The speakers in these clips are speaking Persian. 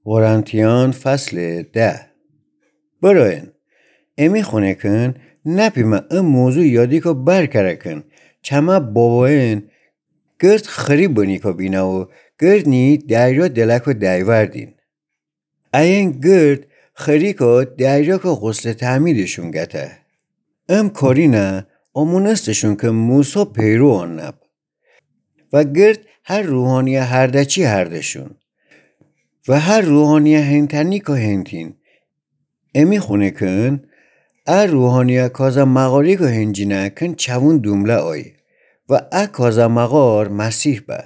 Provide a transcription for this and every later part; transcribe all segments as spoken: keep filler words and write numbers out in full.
قرنتیان فصل ده. براین امی خونه کن نپیمه ام موضوع یادی که برکره کن چما باباین گرد خری بانی که بینه و گرد نی دریا دلک و دیوردین. این گرد خری که دریا که غسل تعمیدشون گته. ام کاری نه امونستشون که موسا پیرو آن نب. و گرد هر روحانی هر دچی هردشون. و هر روحانی هنتنی که هنتین. امی خونه کن ار روحانی کازا مغاری که هنجینه کن چون دومله آی. و ا کازا مغار مسیح با.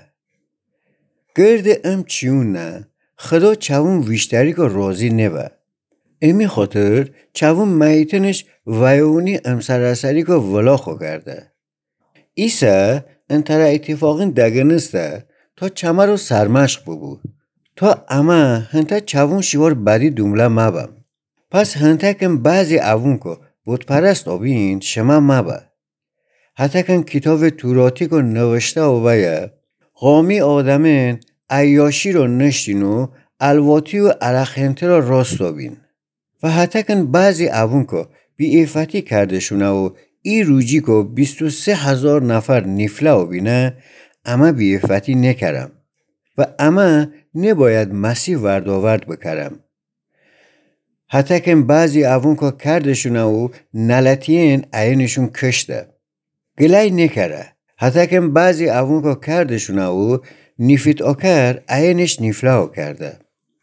گرد ام چیون نه خدا چون ویشتری که رازی نبا. امی خاطر چون میتنش ویونی ام سراسری که ولا خو کرده. ایسا انتر اتفاقین دگنسته تا چما رو سرمشق ببو. تا اما هنتا چون شیوار بدی دومله مبم. پس هنتا کن بعضی اوون که بود پرست آبین شما مبا. حتی کن کتاب توراتی که نوشته و باید قامی آدمین عیاشی رو نشتین و الواتی و عرخنته را راست آبین. و حتی کن بعضی اوون که بی ایفتی کرده شونه و ای روجی که بیست و سه هزار نفر نفله آبینه اما بی ایفتی نکرم. و اما نباید مسیح وردآورد بکرم. حتی که بعضی اوون که کردشونه و نلتین اینشون کشته. گلای نکره. حتی که بعضی اوون که کردشونه و نفیت آکر اینش نفله ها کرده.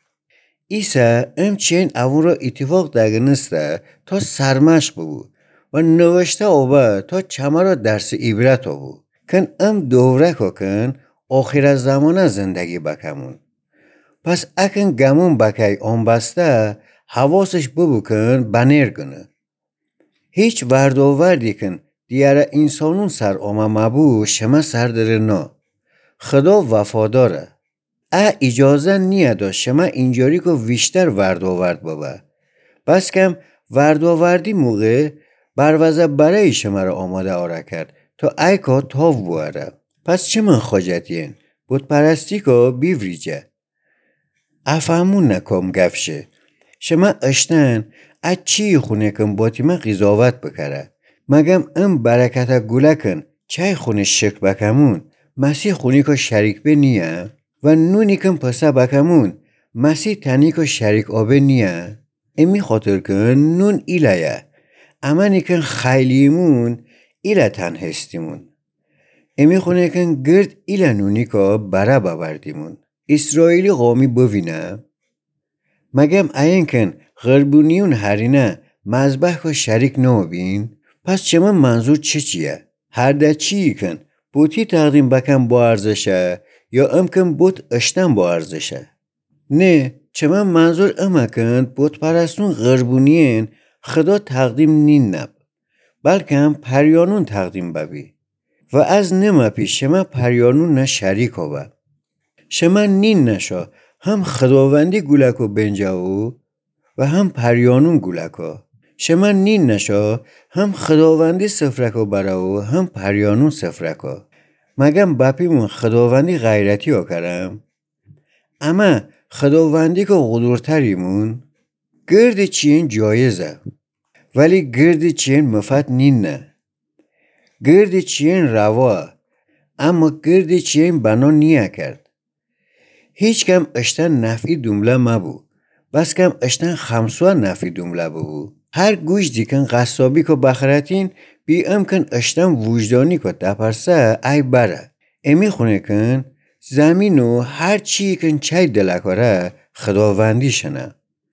ایسا ام چین اوون را اتفاق دگنسته تا سرمشق بود و نوشته آبا تا چما را درس عبرت آبو. کن ام دوره که کن آخر زمانه زندگی بکمون. پس اکن گمون بکی آن بسته حواسش ببو کن بنیر کنه. هیچ وردآوردی کن دیاره انسانون سر آمه مبو شما سر داره نا. خدا وفاداره. ا اجازه نیاده شما اینجوری که ویشتر وردآورد بابا. بس کم وردآوردی موقع بروزه برای شما را آماده آره کرد تا ای که تاو بواره. پس چه من خواجتین؟ بود پرستی که بیوریجه. افهمون نکام گفشه. شما اشتن از چی خونه کن باتی من قضاوت بکره. مگم ام برکت گوله کن چای خونه شک بکمون مسیح خونی که شریک به نیه و نونی کن پسه بکمون مسیح تنی که شریک آبه نیه. امی خاطر کن نون ایلایه اما نیکن خیلیمون ایله تن هستیمون. امی خونه کن گرد ایله نونی که برا ببردیمون. اسرائیلی قومی بوینه مگم این کن غربونیون هرینه مذبح که شریک نو بین. پس چما منظور چه چیه؟ هر ده چی کن بوتی تقدیم بکن با ارزشه یا ام کن بوت اشتن با ارزشه. نه چما منظور ام کن بوت پرستون غربونیین خدا تقدیم نین نب بلکه پریانون تقدیم ببی. و از نما پیش شما پریانون نه شریک ها با. شما نین نشا هم خداوندی گولکو بنجاو و هم پریانون گولکو. شما نین نشا هم خداوندی سفرکو براو هم پریانون سفرکو. مگم بپیمون خداوندی غیرتی ها کرم. اما خداوندی که غدورتریمون گرد چین جایزه. ولی گرد چین مفت نین نه. گرد چین روا اما گرد چین بنا نیه کرد. هیچ کم اشتن نفعی دومله مبو. بس کم اشتن خمسوه نفعی دومله ببو. هر گوش دیکن قصابی که بخراتین بی امکن اشتن وجدانی که دپرسه ای بره. امی خونه کن زمینو هر چی کن چای دلکاره خداوندی شنه.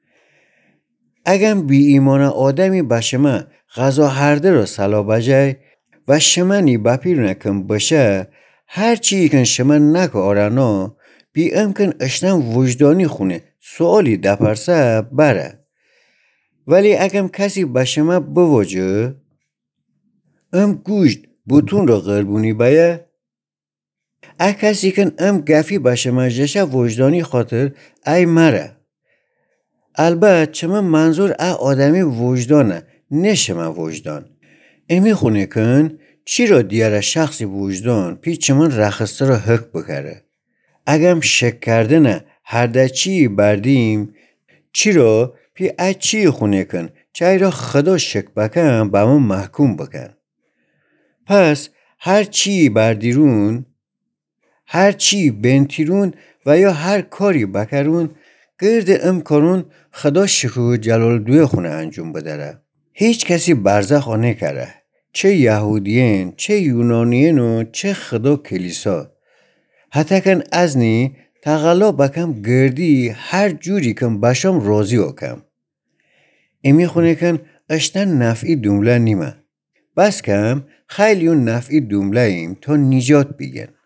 اگم بی ایمان آدمی بشما غذا هرده رو سلا بجای و شمانی بپیر نکن باشه هر چی کن شما نک آرنا بی امکن اشتن وجدانی خونه سوالی دپرسه بره. ولی اگم کسی بشما بواجه ام گوشت بوتون را غربونی بایه اگه کسی کن ام گفی بشما جشه وجدانی خاطر ای مره. البته چما منظور ای آدمی وجدانه نه شما وجدان. امی خونه کن چی را دیاره شخصی وجدان پیچ چمان رخصته را حق بکره. اگم شک کرده نه هر چی بردیم چی را پی اچی خونه کن چای را خدا شک بکن با ما محکوم بکن. پس هر چی بردیرون هر چی بنتیرون و یا هر کاری بکرون گرد ام کارون خدا شکو جلال دوی خونه انجام بدره. هیچ کسی برزخ آنه کره، چه یهودیین چه یونانیین و چه خدا کلیسا. حتی کن از نی تغلا بکم گردی هر جوری کم باشم راضی آکم. امی خونه کن اشتن نفعی دومله نیمه. بس کم خیلی اون نفعی دومله ایم تا نجات بگن.